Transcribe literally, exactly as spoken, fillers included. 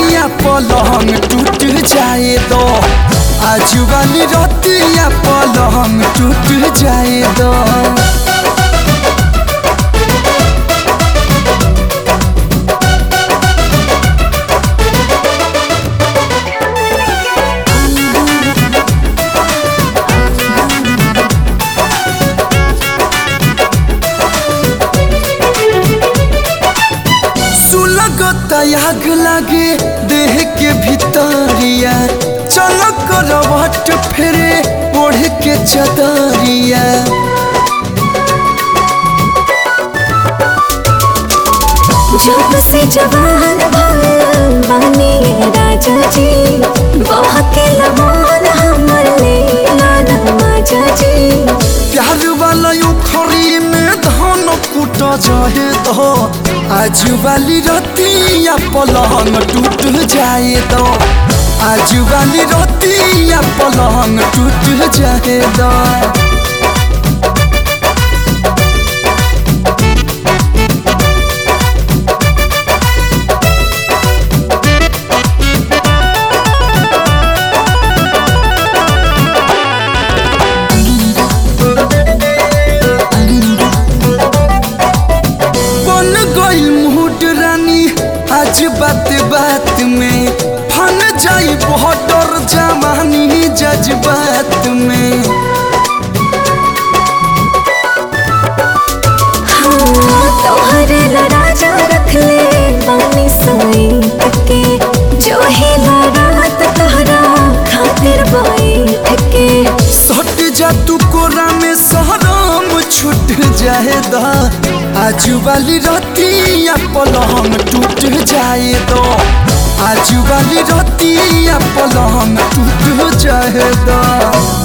रतिया पलंग टूट जाए दो, आज वाली रतिया पलंग टूट जाए दो। आग लागे देह के भितरिया, चल करवट फेरे ओढ़ के चदरिया। जब से जवान बने राजा जी, बहके लमान हमर लेला नमाजा जी। प्यार वाला उखरी में धान कुट जाए दो, आज वाली रतिया पलंग टूट जाए दो, आज वाली रतिया पलंग टूट जाए दो। आज बात बात में फन जाई बॉर्डर जवानी जज्बात में। हाँ, तोहरे राजा रख ले बानी सोई के, जो है रात तोहरा खातिर बैठ के। सट जा तू कोरा में सहराम छूट जाए दा, आज वाली रतिया पलंग टूट जाए दो, आज वाली रतिया पलंग टूट जाए दो।